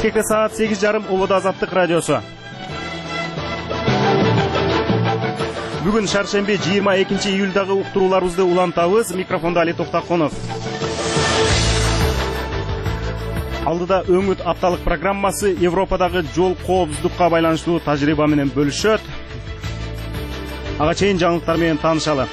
Бишкекте саат 8:30 Улуу Азаттык радиосу. Бүгүн шаршемби 22 июлдагы уктурууларыбызды улантабыз. Микрофонда Али Токтаконов. Алдыда өңүт апталык программасы Европадагы жол коопсуздукка байланыштуу тажрыйба менен бөлүшөт. Ага чейин жаңылыктар менен таанышалы.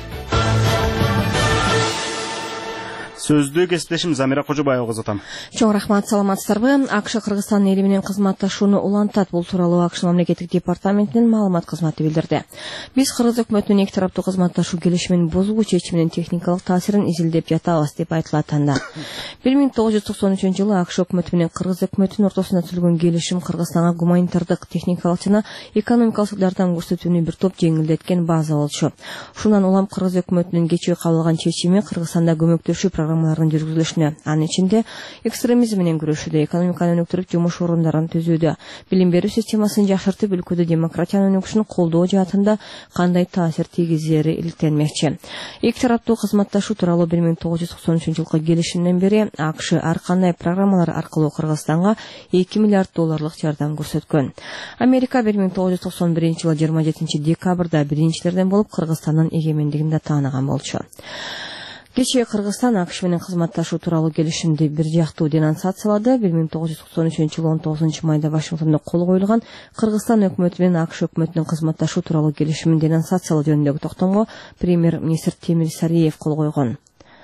Сөздү кесиптешим Замира Кожобаева кызытам. Чоң рахмат, саламатсыздарбы? АКШ Кыргызстан эли менен кызматташууну улантат. Бул тууралуу АКШ мамлекеттик департаментинин маалымат кызматы билдирди. Биз Кыргыз өкмөтүнүн эки тараптуу кызматташуу келишимин бузуу чечиминин техникалык таасирин изилдеп жатабыз деп айтылат анда. 1993 жылы АКШ өкмөтү менен Кыргыз өкмөтүнүн ортосунда түзүлгөн келишим Кыргызстанга гуманитардык, техникалык жана экономикалык жардам көрсөтүүнү бир топ жеңилдеткен база болчу. Ушундан улам Кыргыз өкмөтүнүн кечээ кабыл алган чечими Кыргызстанда көмөктөшүү программаларын жүргүзүлүшүнө, анын ичинде экстремизм менен күрөшүүдө, экономиканы өнүктүрүп жумуш орундарын түзүүдө, билим берүү системасын жакшыртып, өлкөдө демократиянын өнүгүшүн колдоо жаатында кандай таасир тийгизери иликтелмекчи. Эки тараптуу кызматташуу тууралуу 1993 жылкы келишимден бери АКШ ар кандай программалар аркылуу Кыргызстанга 2 миллиард долларлык жардам көрсөткөн. Америка 1991 жылы 27 декабрда биринчилерден болуп Кыргызстандын эгемендигин да тааныган болчу. Кечээ Кыргызстан АКШ менен кызматташуу тууралуу келишимди бир жактуу денонсациялады. 1993 жылы 19 майда Вашингтондо кол коюлган Кыргызстан өкмөтү менен АКШ өкмөтүнүн кызматташуу тууралуу келишимин денонсациялоо жөнүндөгү токтомго премьер-министр Темир Сариев кол койгон.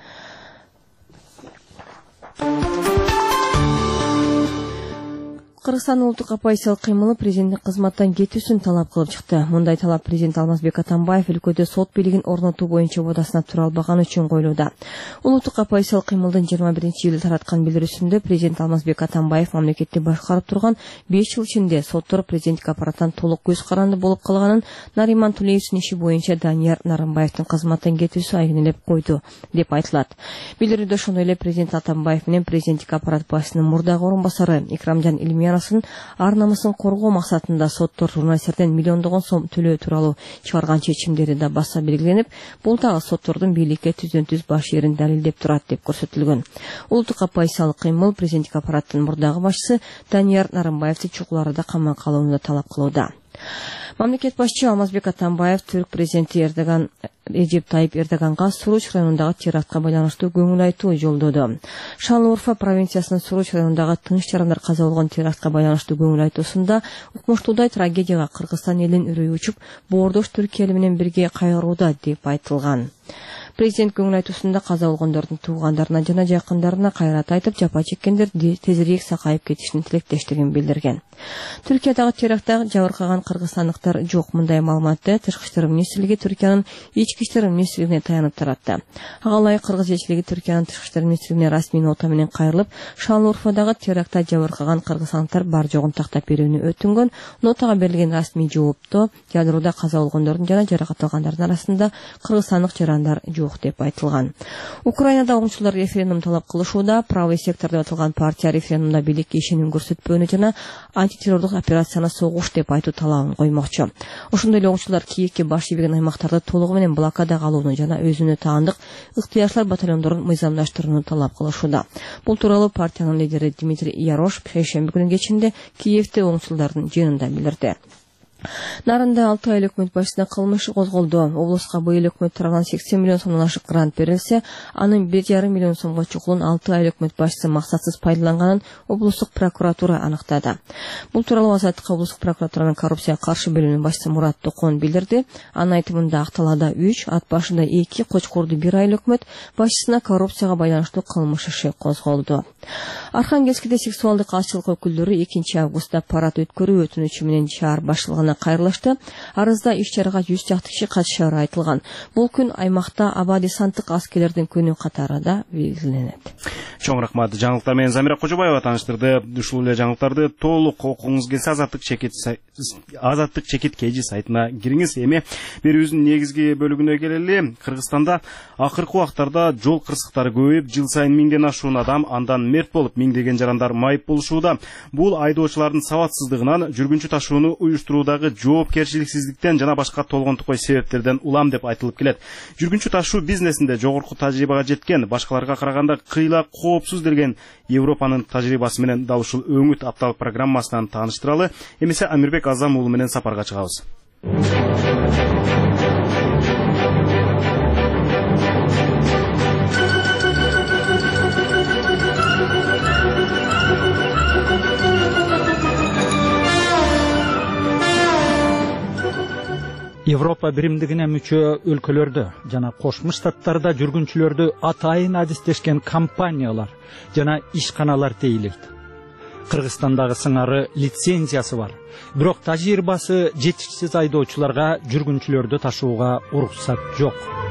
Кыргызстан улуттук оппозициялык кыймылы президенттин кызматтан кетүүсүн талап кылып чыкты. Мындай талап президент Алмазбек Атамбаев өлкөдө сот бийлигин орнотуу боюнча убадасына тура албаганы үчүн коюлууда. Улуттук оппозициялык кыймылдын 21-июлда тараткан билдирүүсүндө президент Алмазбек Атамбаев мамлекетти башкарып турган 5 жыл ичинде соттор президенттик аппараттан толук көз каранды болуп калганын, Нариман Тулеевдин иши боюнча Данияр Нарымбаевдин кызматтан кетүүсү айгинелеп койду деп айтылат. Билдирүүдө ошондой эле президент Атамбаев менен президенттик аппарат башчысынын мурдагы орун басары Икрамжан Илмияров ар намысын коргоо максатында соттор журналисттерден миллиондогон сом төлөө тууралуу чыгарган чечимдери да баса белгиленип, бул дагы соттордун бийликке түздөн-түз баш эрин далилдеп турат деп көрсөтүлгөн. Улуттук оппозициялык кыймыл президенттик аппараттын мурдагы башчысы Данияр Нарымбаевди чукул арада камакка алууну да талап кылууда. Мамлекет башчы Алмазбек Атамбаев түрк президенти Режеп Тайип Эрдоганга Суруч районундагы терактка байланыштуу көңүл айтуу жолдоду. Шанлы-Урфа провинциясынын Суруч районундагы тыныч жарандар каза болгон терактка байланыштуу көңүл айтуусунда укмуштуудай трагедияга Кыргызстан элинин үрөйү учуп, боордош Түркия эли менен бирге кайгырууда деп айтылган. Президент көңүл айтуусунда каза болгондордун туугандарына жана жакындарына кайрат айтып, жапа чеккендер тезирээк сакайып кетишин тилектештигин билдирген. Түркиядагы терактта жабыркаган кыргызстандыктар жок. Мындай маалыматты Тышкы иштер министрлиги Түркиянын ички иштер министрлигине таянып таратты. Ага ылайык Кыргыз элчилиги Түркиянын Тышкы иштер министрлигине расмий нота менен кайрылып, Шанлы-Урфадагы терактта жабыркаган кыргызстандыктар бар жогун тактап берүүнү өтүнгөн. Нотага берилген расмий жоопто ядроодо каза болгондордун жана жаракат алгандардын арасында кыргызстандык жарандар жок деп айтылган. Украинада оңчулар референдум талап кылышууда. Правый сектор деп аталган партия референдумда бийликке ишеним көрсөтпөөнү жана антитеррорлук операцияны согуш деп айтуу талабын коймокчу. Ошондой эле оңчулар Киевке баш ийбеген аймактарды толугу менен блокадага алууну жана өзүнө таандык ыктыярчылар батальондорун мыйзамдаштырууну талап кылышууда. Бул тууралуу партиянын лидери Дмитрий Ярош шейшемби күнү кечинде Киевде оңчулардын жыйынында билдирди. Нарында 6 ай өкмөт башчысына кылмыш козголду. Облуска быйыл өкмөт тарабынан 80 миллион сомдон ашык грант берилсе, анын 1,5 миллион сомго чукулун 6 ай өкмөт башчысы максатсыз пайдаланганын облустук прокуратура аныктады. Бул тууралуу Азаттыкка облустук прокуратуранын коррупцияга каршы бөлүмүнүн башчысы Мурат Токон билдирди. Анын айтымында Акталада 3, Ат башында 2, Кочкордо 1 ай өкмөт башчысына коррупцияга байланыштуу кылмыш иши козголду. Архангельскиде сексуалдык азчылык өкүлдөрү 2 августта парад өткөрүү өтүнүчү менен шаар башлыгына кайрылышты. Арызда иш-чарага 100 чакты киши катышары айтылган. Бул күн аймакта абади сандык аскерлердин күнү катары да белгиленет. Чоң рахмат. Жаңылыктар менен Замира Кожобаева тааныштырды. Ушул эле жаңылыктарды толук окуңуз келсе Азаттык чекит Азаттык чекит KG сайтына кириңиз. Эми берүүбүздүн негизги бөлүгүнө келели. Кыргызстанда акыркы убактарда жол кырсыктары көбөйүп, жыл сайын 1000ден ашуун адам андан мерт болуп, миңдеген жарандар майып болушууда. Бул айдоочулардын сабатсыздыгынан, жүргүнчү ташууну уюштуруудагы жоопкерчиликсиздиктен жана башка толгонтукой себептерден улам деп айтылып келет. Жүргүнчү ташуу бизнесинде жогорку тажрыйбага жеткен, башкаларга караганда кыйла коопсуз делген Европанын тажрыйбасы менен дал ушул өңүт апталык программасынан тааныштыралы. Эмесе Амирбек Азам уулу менен сапарга чыгабыз. Европа биримдигине мүчө өлкөлөрдө жана Кошмо Штаттарда жүргүнчүлөрдү атайын адистешкен компаниялар жана ишканалар тейлейт. Кыргызстандагы сыңары лицензиясы бар, бирок тажрыйбасы жетишсиз айдоочуларга жүргүнчүлөрдү ташууга уруксат жок.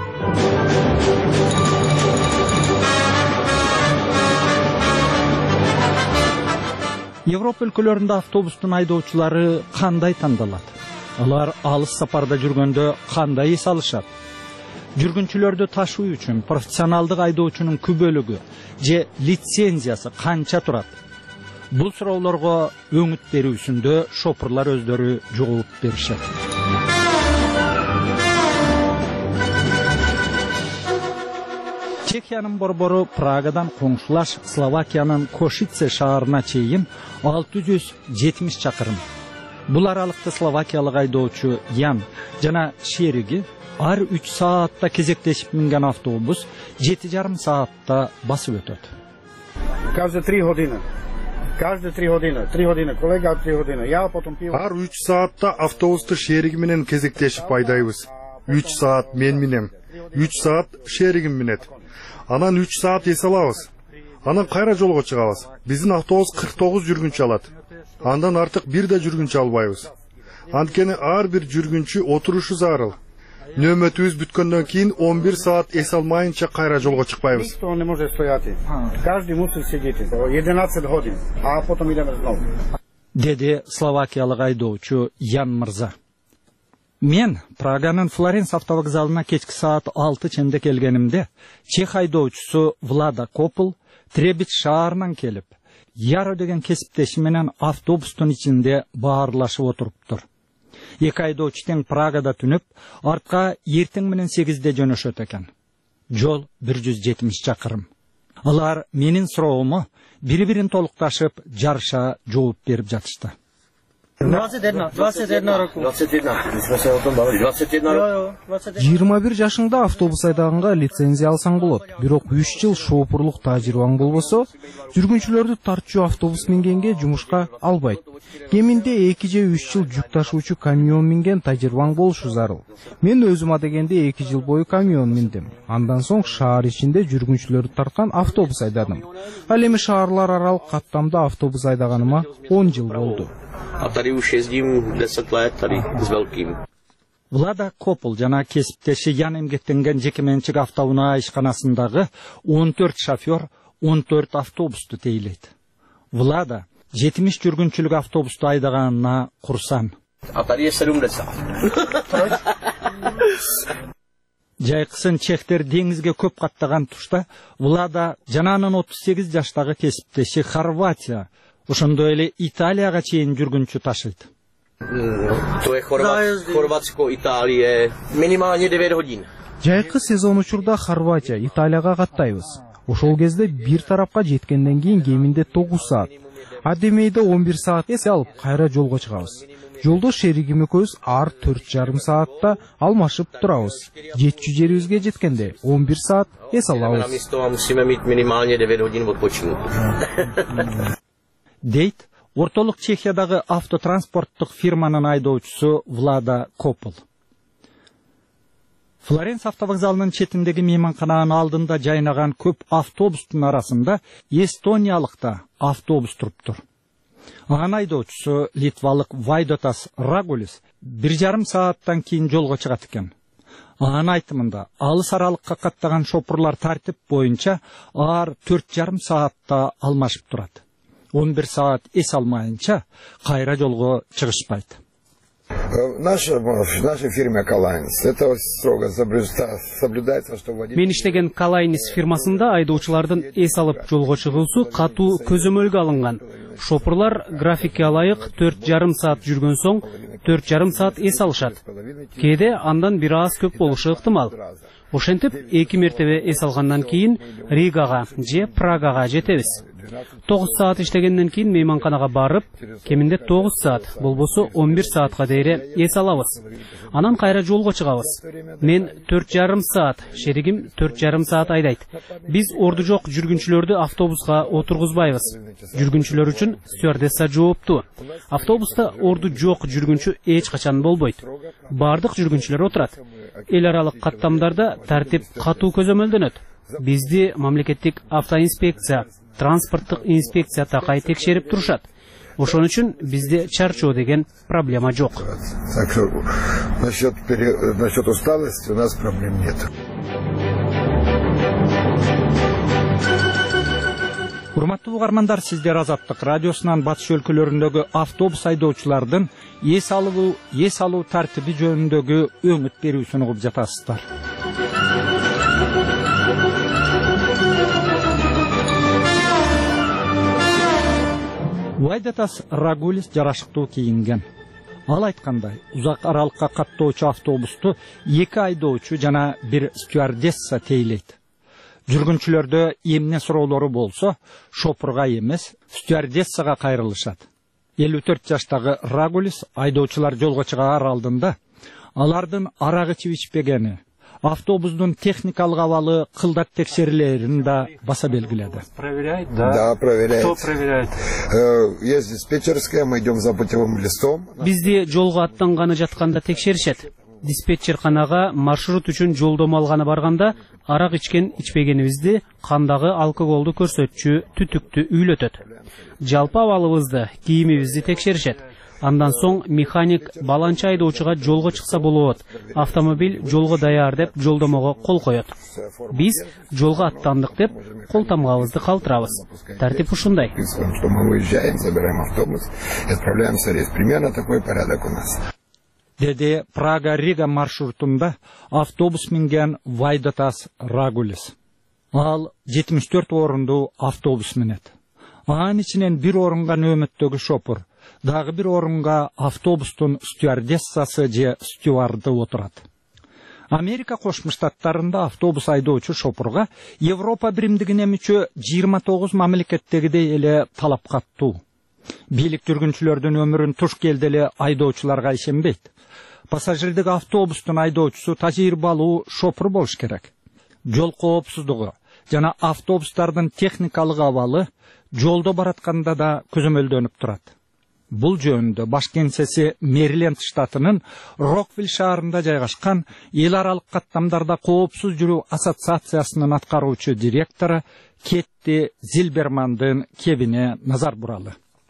Европа өлкөлөрүндө автобустун айдоочулары кандай тандалат? Алар алыс сапарда жүргөндө кандай эс алышат? Жүргүнчүлөрдү ташуу үчүн профессионалдык айдоочунун күбөлүгү же лицензиясы канча турат? Бул суроолорго өңүт берүүсүндө шопурлар өздөрү жооп беришет. Чехиянын борбору Прагадан коңшулаш Словакиянын Кошице шаарына чейин 670 чакырым. Бул аралыкта словакиялык айдоочу Ян жана шериги ар 3 саатта кезектешип минген автобус 7,5 саатта басып өтөт. Каждые 3 години. Каждые 3 години. 3 години колега, 3 години. Я потом пил. Ар 3 саатта автобусту шериги менен кезектешип айдайбыз. 3 саат мен минем. 3 саат шеригим минет. Анан 3 саат эс алабыз. Анан кайра жолго чыгабыз. Биздин автобус 49 жүргүнчү алат. Андан артык бир да жүргүнчү албайбыз. Анткени ар бир жүргүнчү отурушу зарыл. Нөмөтүбүз бүткөндөн кийин 11 саат эс алмайынча кайра жолго чыкпайбыз. Никто не может стояти. Каждый мусит сидеть. 11 годин, а потом идем снова. Деди словакиялык айдоочу Ян мырза. Мен Праганын Флоренс автовокзалына кечки саат 6 ченде келгенимде, чех айдоочусу Влада Копл Требич шаарынан келип, Яро деген кесиптеши менен автобустун ичинде баарлашып отуруптур. Эки айдоочу тең Прагада түнүп, артка эртең менен 8де жөнөшөт экен. Жол 170 чакырым. Алар менин суроому бири-бирин толукташып, жарыша жооп берип жатышты. 21 roku. 21 жашыңда автобус айдаганга лицензия алсаң болот. Бирок 3 жыл шоопурлук тажрыйбаң болбосо, жүргүнчүлөрдү тартчу автобус мингенге жумушка албайт. Кеминде 2 же 3 жыл жүк ташуучу камион минген тажрыйбаң болушу зарыл. Мен өзүм адегенде 2 жыл бою камион миндим. Андан соң шаар ичинде жүргүнчүлөрдү тарткан автобус айдадым. Ал эми шаарлар аралык каттамда автобус айдаганыма 10 жыл болду. A tady už jezdím 10 let, tady s velkým. Влада Копл жана кесиптеши Ян эмгектенген жекеменчик автоунаа ишканасындагы 14 шофер 14 автобусту тейлейт. Влада 70 жүргүнчүлүк автобусту айдаганына курсан. A tady je 70. Жайкысын чехтер деңизге көп каттаган тушта Влада жананын 38 жаштагы кесиптеши Хорватия, ошондой эле Италияга чейин жүргүнчү ташыйт. To je Chorvatsko, Itálie, minimálně 9 hodin. Жайкы сезон учурда Хорватия, Италияга каттайбыз. Ошол кезде бир тарапка жеткенден кийин кеминде 9 саат. Адемейде 11 саат эс алып кайра жолго чыгабыз. Жолдо шеригим экөөбүз ар 4,5 саатта алмашып турабыз. Жетчү жерибизге жеткенде 11 саат эс алабыз. Musíme mít minimálně 9 hodin odpočinku. Дейт ортолук Чехиядагы автотранспорттук фирманын айдоочусу Влада Копл. Флоренс автовокзалынын четиндеги мейманкананын алдында жайнаган көп автобустун арасында эстониялыкта автобус туруптур. Анын айдоочусу литвалык Вайдотас Рагулис 1,5 сааттан кийин жолго чыгат экен. Анын айтымында алыс аралыкка каттаган шопурлар тартип боюнча ар 4,5 саатта алмашып турат. 11 саат эс алмайынча кайра жолго чыгышпайт. В нашей фирме Калайнс это строго соблюдается, что водитель... Мен иштеген Калайнс фирмасында айдоочулардын эс алып жолго чыгуусу катуу көзөмөлгө алынган. Шопурлар графикке алайык 4,5 саат жүргөн соң 4,5 саат эс алышат. Кээде андан бир аз көп болушу ыктымал. Ошентип 2 мертебе эс алгандан кийин Ригага же Прагага жетебиз. 9 саат иштегенден кийин мейманканага барып, кеминде 9 саат, болбосо 11 саатка дейре эс алабыз. Анан кайра жолго чыгабыз. Мен 4,5 саат, шеригим 4,5 саат айдайт. Биз орду жок жүргүнчүлөрдү автобуска отургузбайбыз. Жүргүнчүлөр үчүн стюардесса жооптуу. Автобуста орду жок жүргүнчү эч качан болбойт. Бардык жүргүнчүлөр отурат. Эл аралык каттамдарда тартип катуу көзөмөлдөнөт. Бизди мамлекеттик автоинспекция, транспорттук инспекция такай текшерип турушат. Ошон үчүн бизде чарчоо деген проблема жок. Так что насчет усталости у нас проблем нет. Урматтуу угармандар, сиздер Азаттык радиосунан батыш өлкөлөрүндөгү автобус айдоочулардын эс алуу тартиби жөнүндөгү өңүт берүүсүн угуп жатасыздар. Вайдатас Рагулис жарашыктуу кийинген. Ал айткандай, узак аралыкка каттоочу автобусту 2 айдоочу жана 1 стюардесса тейлейт. Жүргүнчүлөрдө эмне суроолору болсо, шопурга эмес, стюардессага кайрылышат. 54 жаштагы Рагулис айдоочулар жолго чыгаар алдында алардын арак ичип ичпегени, автобустун техникалык абалы кылдат текшерилерин да баса белгиледи. Проверяет, да? Да, проверяет. Кто проверяет? Есть диспетчерская, мы идем за путевым листом. Бизди жолго аттанганы жатканда текшеришет. Диспетчерканага маршрут үчүн жолдомо алганы барганда арак ичкен ичпегенибизди, кандагы алкоголду көрсөтчү түтүктү үйлөтөт. Жалпы абалыбызды, кийимибизди текшеришет. Андан соң механик баланча айдоочуга жолго чыкса болот, автомобиль жолго даяр деп жолдомого кол коет. Биз жолго аттандык деп кол тамгабызды калтырабыз. Тартип ушундай. Что мы уезжаем, забираем автобус и отправляемся в рейс. Примерно такой порядок у нас. Деди Прага-Рига маршрутунда автобус минген Вайдатас Рагулис. Ал 74 орунду автобус минет. Анын ичинен бир орунга нөмөттөгү шопур, дагы бир орунга автобустун стюардессасы же стюарды отурат. Америка Кошмо Штаттарында автобус айдоочу шопурга Европа биримдигине мүчө 29 мамлекеттегидей эле талап каттуу. Бийлик жүргүнчүлөрдүн өмүрүн туш келделе айдоочуларга ишенбейт. Пассажирдик автобустун айдоочусу тажрыйбалуу шопур болуш керек. Жол коопсуздугу жана автобустардын техникалык абалы жолдо баратканда да көзөмөлдөнүп турат. Бул жөнүндө баш кеңсеси Мэриленд штатынын Роквилл шаарында жайгашкан эл аралык каттамдарда коопсуз жүрүү ассоциациясынын аткаруучу директору Кетти Зильбермандын кебине назар буралы.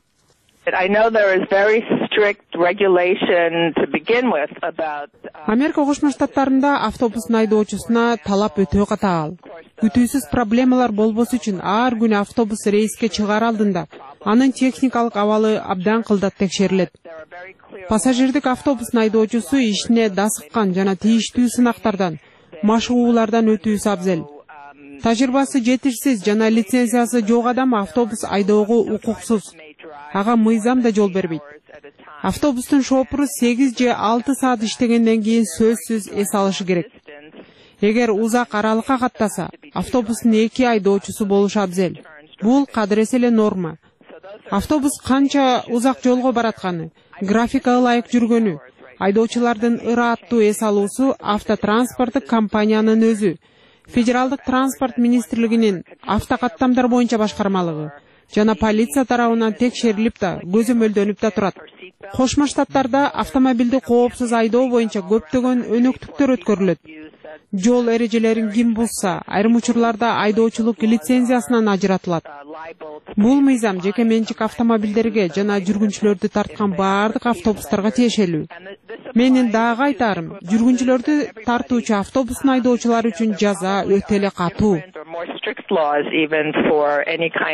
Америка Кошмо Штаттарында автобустун айдоочусуна талап өтө катаал. Күтүүсүз проблемалар болбосу үчүн ар күнү автобус рейске чыгаар алдында анын техникалык абалы абдан кылдат текшерилет. Пассажирдик автобустун айдоочусу ишине дасыккан жана тийиштүү сынактардан, машыгуулардан өтүүсү абзел. Тажрыйбасы жетишсиз жана лицензиясы жок адам автобус айдоого укуксуз. Ага мыйзам да жол бербейт. Автобустун шопуру 8 же 6 саат иштегенден кийин сөзсүз эс алышы керек. Эгер узак аралыкка каттаса, автобустун 2 айдоочусу болушу абзел. Бул кадыресе эле норма. Автобус канча узак жолго баратканы, графикага ылайык жүргөнү, айдоочулардын ырааттуу эс алуусу автотранспорттук компаниянын өзү, Федералдык транспорт министрлигинин автокаттамдар боюнча башкармалыгы жана полиция тарабынан текшерилип да, көзөмөлдөнүп да турат. Кошмо Штаттарда автомобилди коопсуз айдоо боюнча көптөгөн өнөктүктөр өткөрүлөт. Жол эрежелерин ким бузса, айрым учурларда айдоочулук лицензиясынан ажыратылат. Бул мыйзам жеке менчик автомобилдерге жана жүргүнчүлөрдү тарткан баардык автобустарга тиешелүү. Менин дагы айтарым, жүргүнчүлөрдү тартуучу автобустун айдоочулары үчүн жаза өтө эле катуу.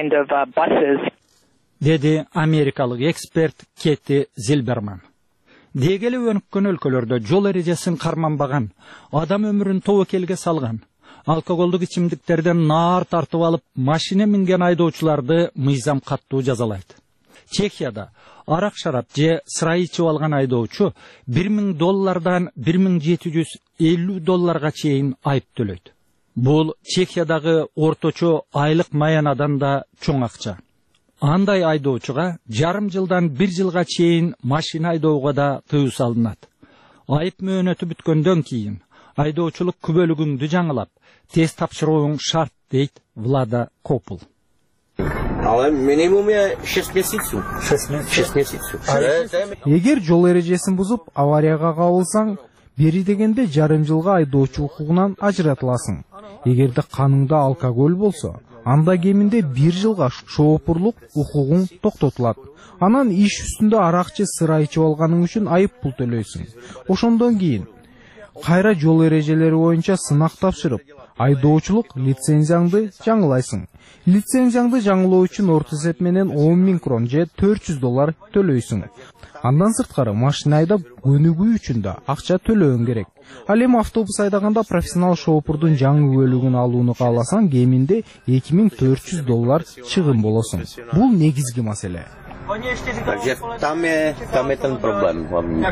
Деди америкалык эксперт Кетти Зильберман. Дегеле өнүккөн өлкөлөрдө жол эрежесин карманбаган, адам өмүрүн тобокелге салган, алкоголдук ичимдиктерден наар тартып алып, машина минген айдоочуларды мыйзам каттуу жазалайт. Чехияда арак шарап же сыра ичип алган айдоочу $1000 $1750 чейин айып төлөйт. Бул Чехиядагы орточо айлык маянадан да чоң акча. Андай айдоочуга жарым жылдан 1 жылга чейин машина айдоого да тыюу салынат. Айып мөөнөтү бүткөндөн кийин айдоочулук күбөлүгүңдү жаңылап, тест тапшырууң шарт, дейт Влада Копул. Ale minimum je 6 měsíců. 6 měsíců. Эгер жол эрежесин бузуп, аварияга кабылсаң, бери дегенде жарым жылга айдоочу укугунан ажыратыласың. Эгерде каныңда алкоголь болсо, анда кеминде 1 жылга шоопурлук укугуң токтотулат. Анан иш үстүндө арак же сыра ичип алганың үчүн айып пул төлөйсүң. Ошондон кийин кайра жол эрежелери боюнча сынак тапшырып, айдоочулук лицензияңды жаңылайсың. Лицензияңды жаңылоо үчүн орто эсеп менен 10.000 крон же $400 төлөйсүң. Андан сырткары машина айдап өнүгүү үчүн да акча төлөөң керек. Ал эми автобус айдаганда профессионал шоопурдун жаңы бөлүгүн алууну кааласаң, кеминде $2400 чыгым болосуң. Бул негизги маселе. Takže tam je ten problém hlavní.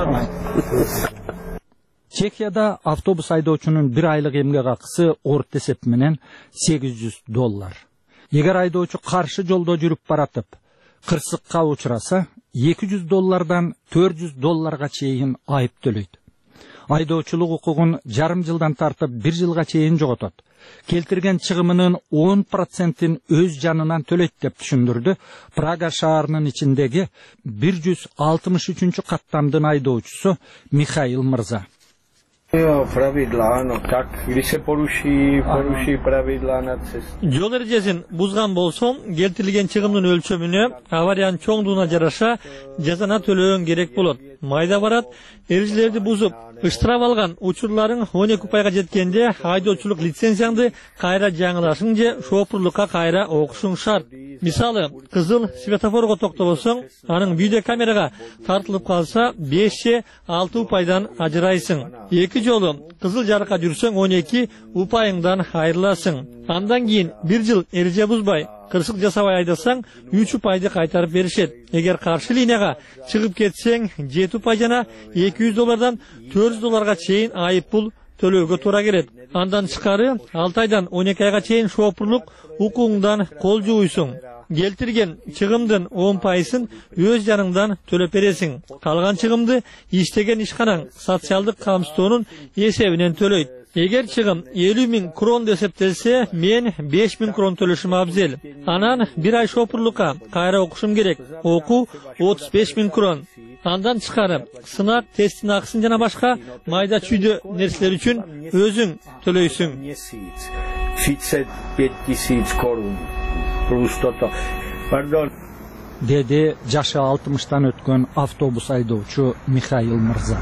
Чехияда автобус айдоочунун 1 айлык эмгек акысы орто эсеп менен $800. Эгер айдоочу каршы жолдо жүрүп баратып, кырсыкка учураса, $200 $400 чейин айып төлөйт. Айдоочулук укугун жарым жылдан тартып 1 жылга чейин жоготот. Келтирген чыгымынын 10%-ин өз жанынан төлөйт деп түшүндүрдү Прага шаарынын ичиндеги 163 каттамдын айдоочусу Михаил Мырза. Жол эрежесин бузган болсоң, келтирилген чыгымдын өлчөмүнө авариянын чоңдугуна жараша жазана төлөөң керек болот. Майда барат, эрежелерди бузуп, ыштырап алган учурларың 12 пайга жеткенде айдоочулук лицензияңды кайра жаңылашың же шоопурлукка кайра окушуң шарт. Мисалы, кызыл светофорго токтобосоң, анын видео камерага тартылып калса 5-6 упайдан ажырайсың. Эки жолу кызыл жарыкка жүрсөң 12 упайыңдан айрыласың. Андан кийин 1 жыл эреже бузбай, кырсык жасабай айдасаң 3 упайды кайтарып беришет. Эгер каршы линияга чыгып кетсең 7 упай жана $200 $400 чейин айып пул төлөөгө туура келет. Андан тышкары 6 айдан 12 айга чейин шоопурлук укугуңдан кол жууйсуң. Келтирген чыгымдын 10%-ын өз жаныңдан төлөп бересиң. Калган чыгымды иштеген ишканаң социалдык камсыздоонун эсебинен төлөйт. Эгер чыгым 50.000 крон эсептелсе, мен 5.000 крон төлөшүм абзел. Анан 1 ай шоопурлукка кайра окушум керек. Окуу 35.000 крон. Андан тышкары сынак, тесттин акысын жана башка майда чүйдө нерселер үчүн өзүң төлөйсүң. 35.000 korun. Деди жашы 60-тан өткөн автобус айдоочу Михаил Мырза.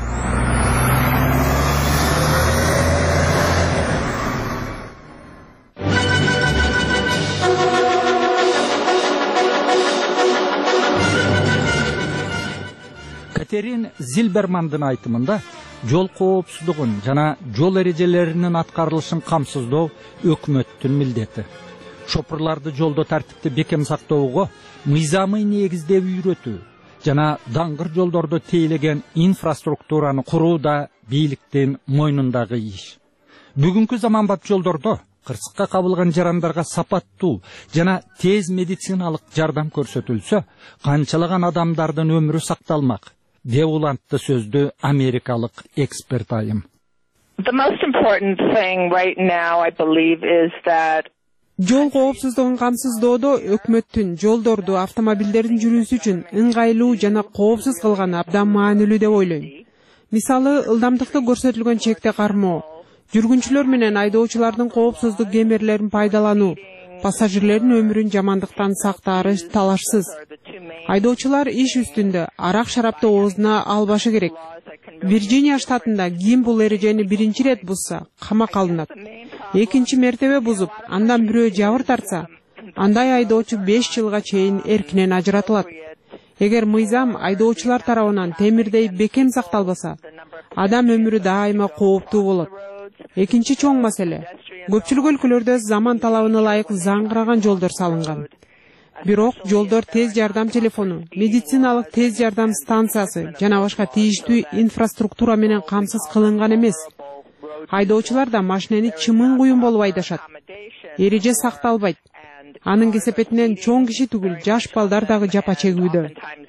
Катерин Зильбермандын айтымында жол коопсуздугун жана жол эрежелеринин аткарылышын камсыздоо өкмөттүн милдети. Шопурларды жолдо тартипти бекем сактоого мыйзамый негизде үйрөтүү жана даңгыр жолдордо тейлеген инфраструктураны куруу да бийликтин мойнундагы иш. Бүгүнкү заманбап жолдордо кырсыкка кабылган жарандарга сапаттуу жана тез медициналык жардам көрсөтүлсө, канчалаган адамдардын өмүрү сакталмак, деп улантты сөздү америкалык эксперт айым. The most important thing right now, I believe, is that жол коопсуздугун камсыздоодо өкмөттүн жолдорду автомобилдердин жүрүүсү үчүн ыңгайлуу жана коопсуз кылганы абдан маанилүү деп ойлойм. Мисалы, ылдамдыкты көрсөтүлгөн чекте кармоо, жүргүнчүлөр менен айдоочулардын коопсуздук кемерлерин пайдалануу, пассажирлердин өмүрүн жамандыктан сактаары талашсыз. Айдоочулар иш үстүндө арак шарапты оозуна албашы керек. Вирджиния штатында ким бул эрежени биринчи рет бузса, камакка алынат. Экинчи мертебе бузуп, андан бирөө жабыр тартса, андай айдоочу 5 жылга чейин эркинен ажыратылат. Эгер мыйзам айдоочулар тарабынан темирдей бекем сакталбаса, адам өмүрү дайыма кооптуу болот. Экинчи чоң маселе, көпчүлүк өлкөлөрдө заман талабына ылайык заңгыраган жолдор салынган. Бирок жолдор тез жардам телефону, медициналык тез жардам станциясы жана башка тийиштүү инфраструктура менен камсыз кылынган эмес. Айдоочулар да машинени чымын куюн болуп айдашат. Эреже сакталбайт. Анын кесепетинен чоң киши түгүл, жаш балдар дагы жапа чегүүдө.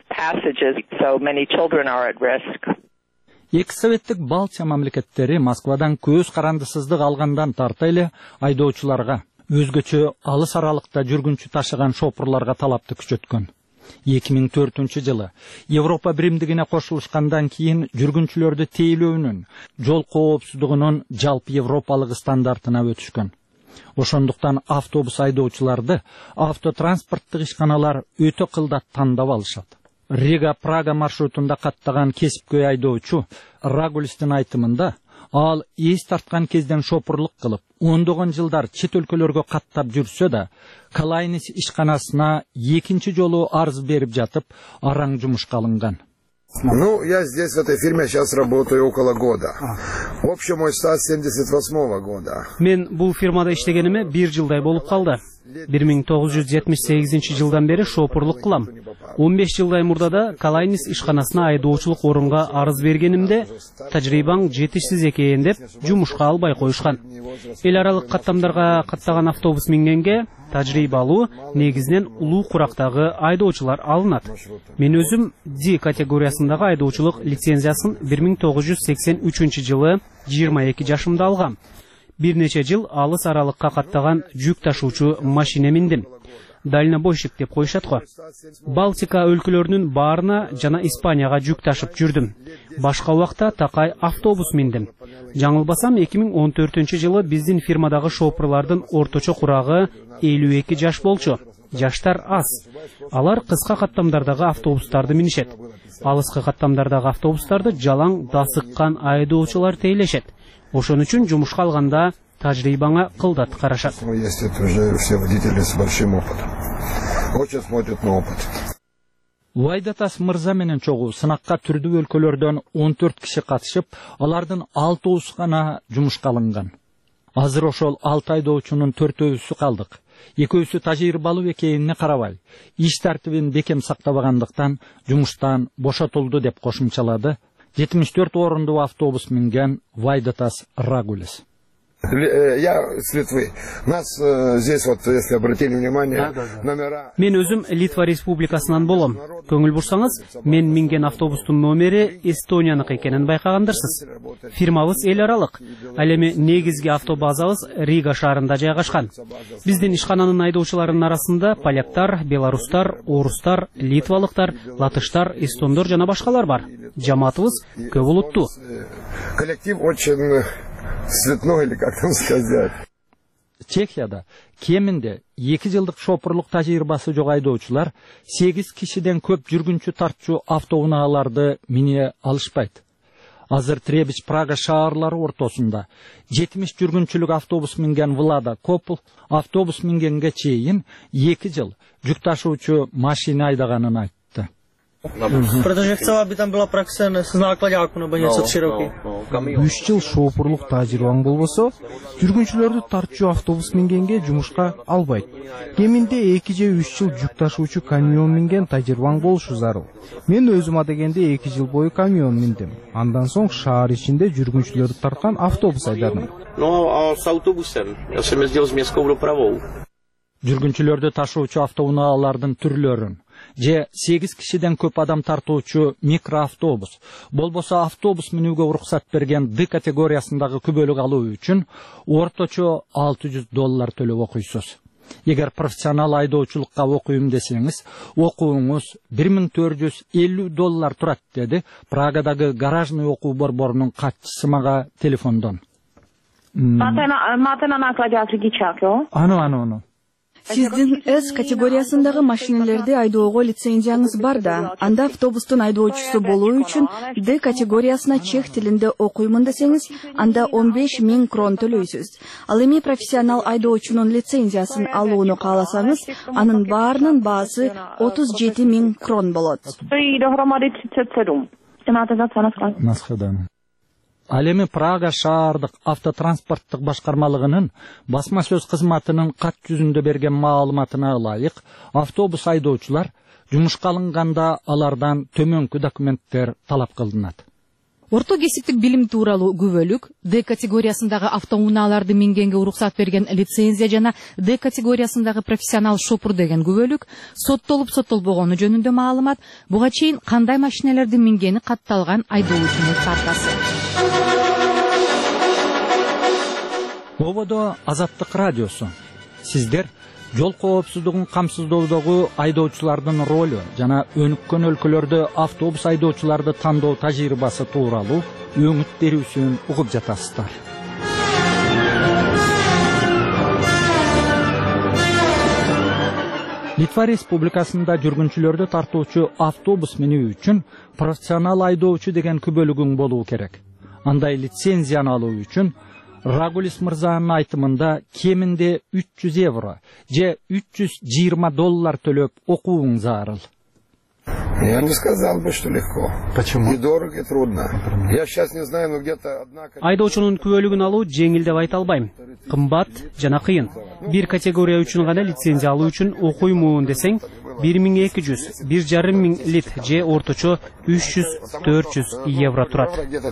Эки советтик Балтия мамлекеттери Москвадан көз карандысыздык алгандан тарта эле айдоочуларга, өзгөчө алыс аралыкта жүргүнчү ташыган шопурларга талапты күчөткөн. 2004-жылы Европа биримдигине кошулушкандан кийин жүргүнчүлөрдү тейлөөнүн, жол коопсуздугунун жалпы европалык стандартына өтүшкөн. Ошондуктан автобус айдоочуларды автотранспорттук ишканалар өтө кылдат тандап алышат. Рига-Прага маршрутунда каттаган кесипкөй айдоочу Рагулистин айтымында, ал эс тарткан кезден шопурлук кылып, ондогон жылдар чет өлкөлөргө каттап жүрсө да, Калайнис ишканасына экинчи жолу арыз берип жатып, араң жумушка алынган. Ну, я здесь в этой фирме сейчас работаю около года. В общем, мой стаж 78 года. Мен бул фирмада иштегениме 1 жылдай болуп калды. 1978 жылдан бери шопурлук кылам. 15 жылдай мурда да Калайнис ишканасына айдоочулук орунга арыз бергенимде, тажрыйбаң жетишсиз экен деп жумушка албай коюшкан. Эл аралык каттамдарга каттаган автобус мингенге тажрыйбалуу негизинен улуу курактагы айдоочулар алынат. Мен өзүм D категориясындагы айдоочулук лицензиясын 1983 жылы 22 жашымда алгам. Бир нече жыл алыс аралыкка каттаган жүк ташуучу машине миндим. Дальнобойщик деп коюшат го. Балтика өлкөлөрүнүн баарына жана Испанияга жүк ташып жүрдүм. Башка убакта такай автобус миндим. Жаңылбасам 2014 жылы биздин фирмадагы шопурлардын орточо курагы 52 жаш болчу. Жаштар аз. Алар кыска каттамдардагы автобустарды минишет. Алыскы каттамдардагы автобустарды жалаң дасыккан айдоочулар тейлешет. Ошон үчүн жумушка алганда тажрыйбаңа кылдат карашат. Вайдатас мырза менен чогуу сынакка түрдүү өлкөлөрдөн 14 киши катышып, алардын 6 гана жумушка алынган. Азыр ошол 6 айдоочунун 4-өсү калдык. 2-өсү тажрыйбалуу экенине карабай, иш тартибин бекем сактабагандыктан жумуштан бошотулду деп кошумчалады 74 орундуу автобус минген Вайдатас Рагулис. Я с Литвы. Нас здесь вот, если обратили внимание, номера... Мен өзүм Литва республикасынан болом. Көңүл бурсаңыз, мен минген автобустун номери Эстонияныкы экенин байкагандырсыз. Фирмабыз эл аралык. Ал эми негизги автобазабыз Рига шаарында жайгашкан. Биздин ишкананын айдоочуларынын арасында поляктар, белорустар, орустар, литвалыктар, латыштар, эстондор жана башкалар бар. Жамаатыбыз көп улуттуу. Коллектив очень цветной, или как там сказать. Чехияда кеминде 2 жылдык шопурлук тажрыйбасы жок айдоочулар 8 кишиден көп жүргүнчү тартчу автоунааларды мине алышпайт. Азыр Требич Прага шаарлары ортосунда 70 жүргүнчүлүк автобус минген Влада Копл автобус мингенге чейин 2 жыл жүк ташуучу машина айдаганын айтты. Protože chcela, aby tam byla praxe s nákladáku nebo něco 3 roky. 3 жыл шопурлук тажрыйбаң болбосо, жүргүнчүлөрдү тартчу автобус мингенге жумушка албайт. Кеминде 2 же 3 жыл жүк ташуучу камион минген тажрыйбаң болушу зарыл. Мен өзүм адегенде 2 жыл бою камион миндим. Андан соң шаар ичинде жүргүнчүлөрдү тарткан автобус айдадым. С автобусом. Я сам ездил с местской управой. Жүргүнчүлөрдү ташуучу автоунаалардын түрлөрүн же 8 кишиден көп адам тартуучу микроавтобус, болбосо автобус минүүгө уруксат берген D категориясындагы күбөлүк алуу үчүн орточо $600 төлөп окуйсуз. Эгер профессионал айдоочулукка окуйм десеңиз, окууңуз $1450 турат, деди Прагадагы гаражный окуу борборунун катчысы мага телефондон. Máte na náklaďák řidičák, jo? Ano. Сиздин С категориясындагы машиналерди айдоого лицензияңыз бар да, анда автобустун айдоочусу болуу үчүн Д категориясына чех тилинде окуймун десеңиз, анда 15.000 крон төлөйсүз. Ал эми профессионал айдоочунун лицензиясын алууну кааласаңыз, анын баарынын баасы 37.000 крон болот. Ал эми Прага шаардык автотранспорттук башкармалыгынын басма сөз кызматынын кат жүзүндө берген маалыматына ылайык, автобус айдоочулар жумушка алынганда алардан төмөнкү документтер талап кылынат. Орто кесиптик билим тууралуу күбөлүк, Д категориясындагы автоунааларды мингенге уруксат берген лицензия жана Д категориясындагы профессионал шопур деген күбөлүк, соттолуп соттолбогону жөнүндө маалымат, буга чейин кандай машиналерди мингени катталган айдоочунун картасы. Ободо Азаттык радиосу. Сиздер жол коопсуздугун камсыздоодогу айдоочулардын ролу жана өнүккөн өлкөлөрдө автобус айдоочуларды тандоо тажрыйбасы тууралуу өңүт берүүсүн угуп жатасыздар. Литва Республикасында жүргүнчүлөрдү тартуучу автобус минүү үчүн профессионал айдоочу деген күбөлүгүң болуу керек. Андай лицензияны алуу үчүн Рагулис мырзанын айтымында кеминде 300 евро же $320 төлөп окууң зарыл. Я не сказал бы, что легко. Почему? И дорого, и трудно. Я сейчас не знаю, но где-то одна... Айдоочунун күбөлүгүн алуу жеңил деп айта албайм. Кымбат жана кыйын. Бир категория үчүн гана лицензия алуу үчүн окуймун десең, 1200, 1,5 лит же орточо 300-400 евро турат. Где-то 300-400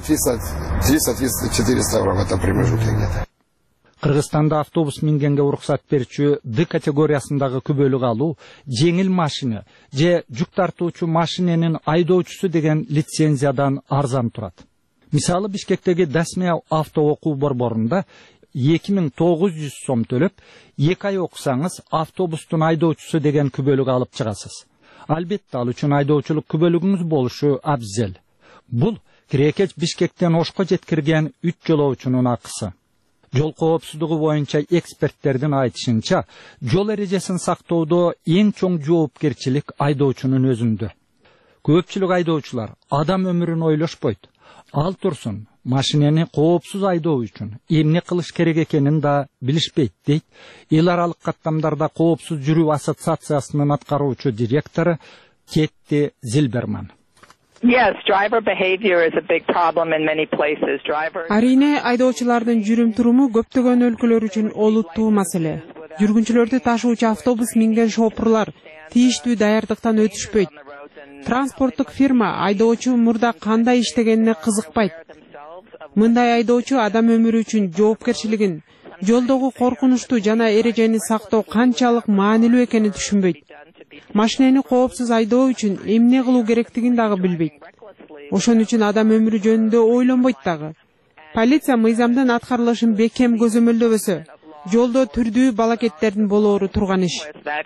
евро в этом промежутке где-то. Кыргызстанда автобус мингенге уруксат берүүчү Д категориясындагы күбөлүк алуу жеңил машина же жүк тартуучу машиненин айдоочусу деген лицензиядан арзан турат. Мисалы Бишкектеги Дасмия авто окуу борборунда 2900 сом төлөп, 2 ай окусаңыз автобустун айдоочусу деген күбөлүк алып чыгасыз. Албетте ал үчүн айдоочулук күбөлүгүңүз болушу абзел. Бул Кирекеч Бишкектен Ошко жеткирген 3 жолоочунун акысы. Жол коопсуздугу боюнча эксперттердин айтышынча, жол эрежесин сактоодо эң чоң жоопкерчилик айдоочунун өзүндө. Көпчүлүк айдоочулар адам өмүрүн ойлошпойт. Ал турсун, машинени коопсуз айдоо үчүн эмне кылыш керек экенин да билишпейт, дейт эл аралык каттамдарда коопсуз жүрүү ассоциациясынын аткаруучу директору Кетти Зилберман. Yes, driver behavior is a big problem in many places. Арине айдоочулардын жүрүм-туруму көптөгөн өлкөлөр үчүн олуттуу маселе. Жүргүнчүлөрдү ташуучу автобус минген шопурлар тийиштүү даярдыктан өтүшпөйт. Транспорттук фирма айдоочу мурда кандай иштегенине кызыкпайт. Мындай айдоочу адам өмүрү үчүн жоопкерчилигин, жолдогу коркунучтуу жана эрежени сактоо канчалык маанилүү экенин түшүнбөйт. Машинени коопсуз айдоо үчүн эмне кылуу керектигин дагы билбейт. Ошон үчүн адам өмүрү жөнүндө ойлонбойт дагы. Полиция мыйзамдын аткарылышын бекем көзөмөлдөбөсө, жолдо түрдүү балакеттердин болоору турган иш.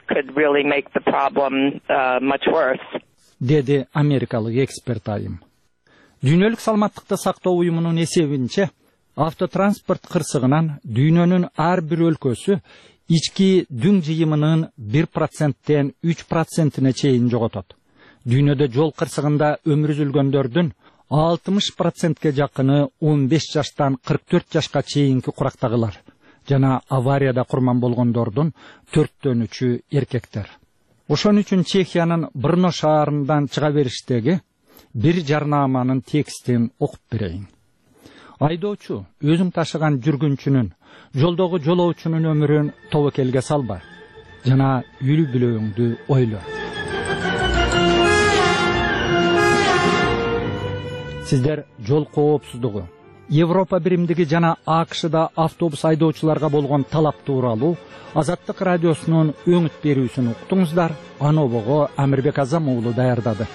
Деди америкалык эксперт айым. Дүйнөлүк саламаттыкты сактоо уюмунун эсебинче, автотранспорт кырсыгынан дүйнөнүн ар бир өлкөсү ички дүң жыйымынын 1%тен 3%-не чейин жоготот. Дүйнөдө жол кырсыгында өмүр үзүлгөндөрдүн 60%ке жакыны 15 жаштан 44 жашка чейинки курактагылар жана аварияда курман болгондордун 4/3 эркектер. Ошон үчүн Чехиянын Брно шаарынан чыга бериштеги бир жарнаманын текстин окуп берейин. Айдоочу өзүң ташыган жүргүнчүнүн, жолдогу жолоочунун өмүрүн тобокелге салба жана үлү бүлөңдү ойло. Сиздер жол коопсуздугу, Европа биримдиги жана АКШда автобус айдоочуларга болгон талап тууралуу Азаттык радиосунун өңүт берүүсүн уктуңуздар. Анобого Амирбек Азам уулу даярдады.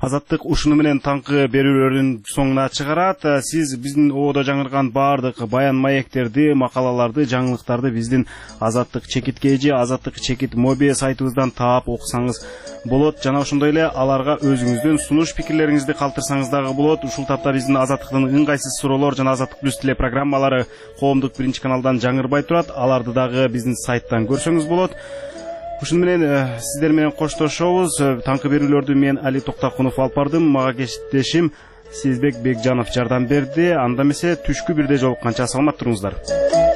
Азаттык ушуну менен таңкы берүүлөрдүн соңуна чыгарат. Сиз биздин ободо жаңырган баардык баян маектерди, макалаларды, жаңылыктарды биздин Азаттык чекит KG, Азаттык чекит моби сайтыбыздан таап окусаңыз болот. Жана ошондой эле аларга өзүңүздүн сунуш пикирлериңизди калтырсаңыз дагы болот. Ушул тапта биздин Азаттыктын ыңгайсыз суроолор жана Азаттык плюс теле программалары коомдук биринчи каналдан жаңырбай турат. Аларды дагы биздин сайттан көрсөңүз болот. Ушуну менен сиздер менен коштошобуз. Таңкы берүүлөрдү мен Али Токтакунов алып бардым. Мага кесиптешим Сезбек Бекжанов жардам берди. Анда эмесе түшкү бирде жолукканча саламат туруңуздар.